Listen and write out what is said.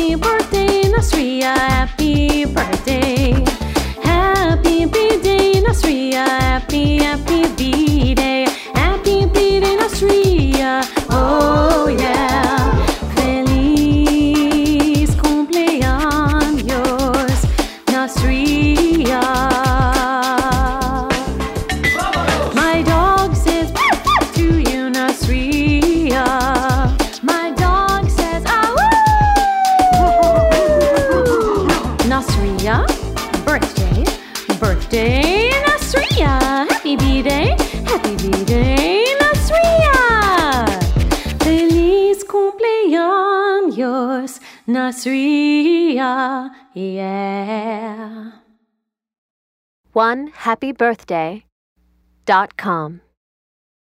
Happy birthday, Nasria. Happy birthday. Happy B-Day, Nasria. Happy B-Day. Happy B-Day, Nasria. Oh yeah. Feliz cumpleaños, Nasria. My dog says to you, Nasria. My dog says Nasria, birthday, birthday, Nasria. Happy B-Day, Nasria. Feliz cumpleaños, Nasria, yeah. OneHappyBirthday.com